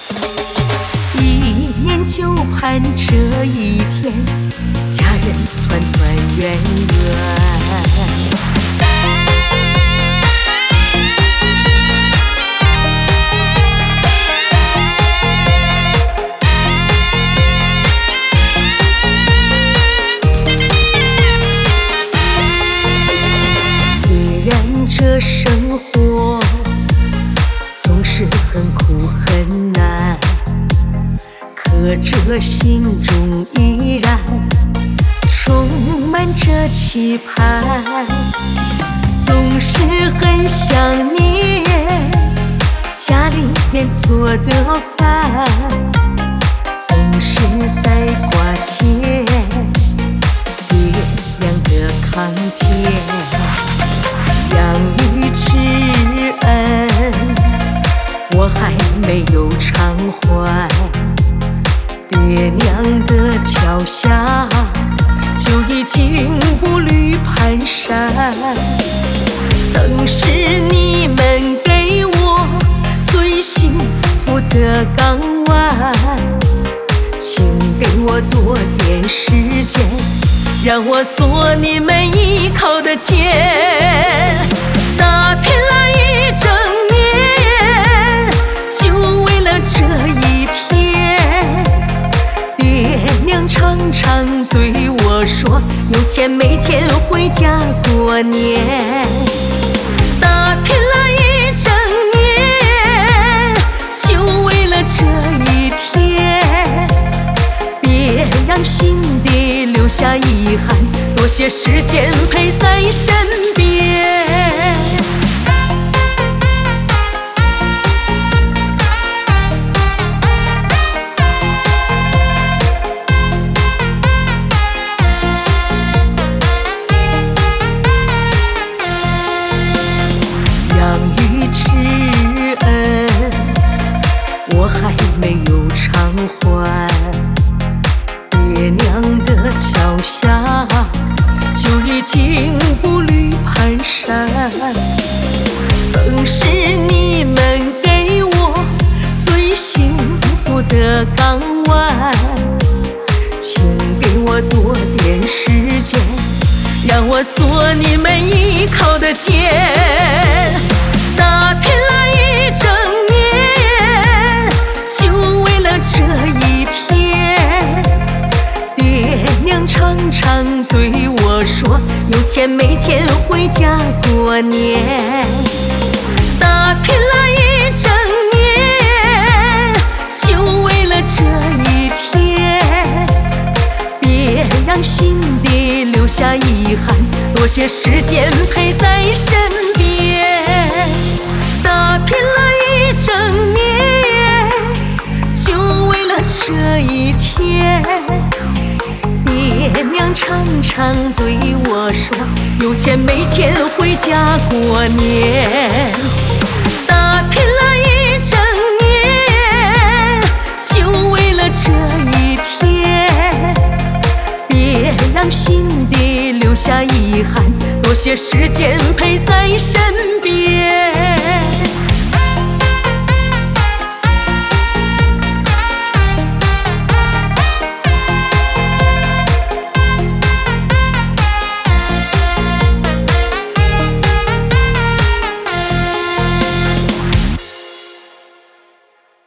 一年就盼这一天，家人团团圆圆。虽然这生活总是很苦很难，可这心中依然充满着期盼。总是很想念家里面做的饭，总是在挂牵爹娘的康健。养育之恩我还没有偿还，爹娘的脚下就已经步履蹒跚。曾是你们给我最幸福的港湾，请给我多点时间，让我做你们依靠的肩。打拼了一整年，就为了这一天。爹娘常常对我说，有钱没钱回家过年。打拼了一整年，就为了这一天。别让新爹留下遗憾，多些时间陪在身边。养育之恩我还没有偿还，爹娘的脚下就已经步履蹒跚。曾是你们给我最幸福的港湾，请给我多点时间，让我做你们依靠的肩。打拼了一整年，就为了这一天。爹娘常常对我说，有钱没钱回家过年。打拼了一整年，就为了这一天。别让新爹留下遗憾，多些时间陪在身边。打拼了一整年，就为了这一天。爹娘常常对我说，有钱没钱回家过年。打拼了一整年，就为了这一天。别让新爹留下遗憾，多些时间陪在身边。